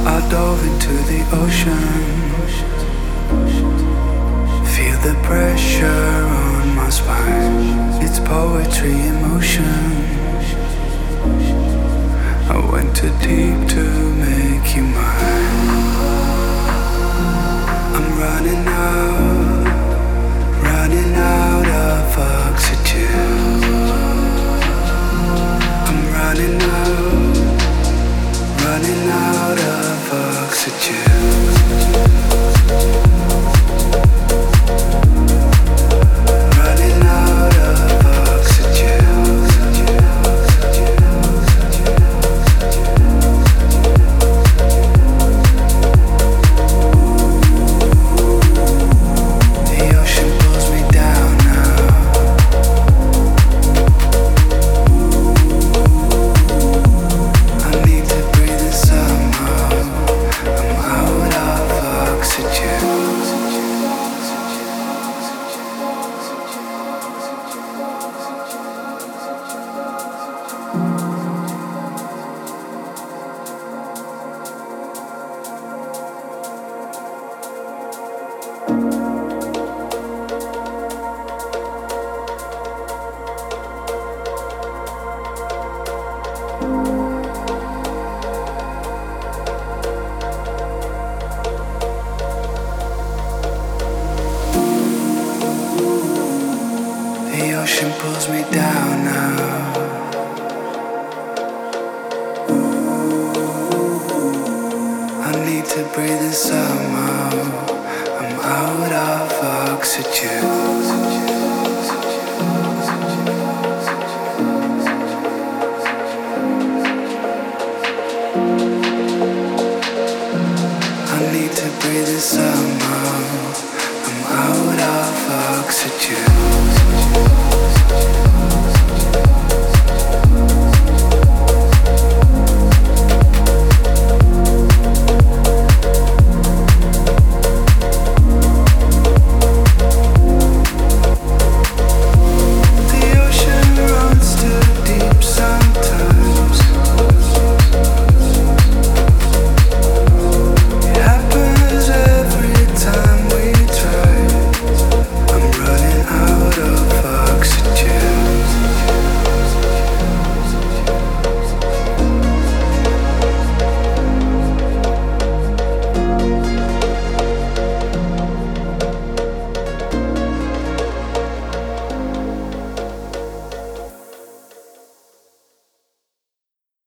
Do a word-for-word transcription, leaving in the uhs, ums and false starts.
I dove into the ocean. Feel the pressure on my spine. It's poetry in motion. I went too deep to make you mine. I'm running out, running out of oxygen. I'm running out, running out of oxygen. Running out of oxygen. The ocean pulls me down now. I need to breathe in somehow. I'm out of oxygen. The ocean pulls me down now. I need to breathe in somehow. I'm out of oxygen.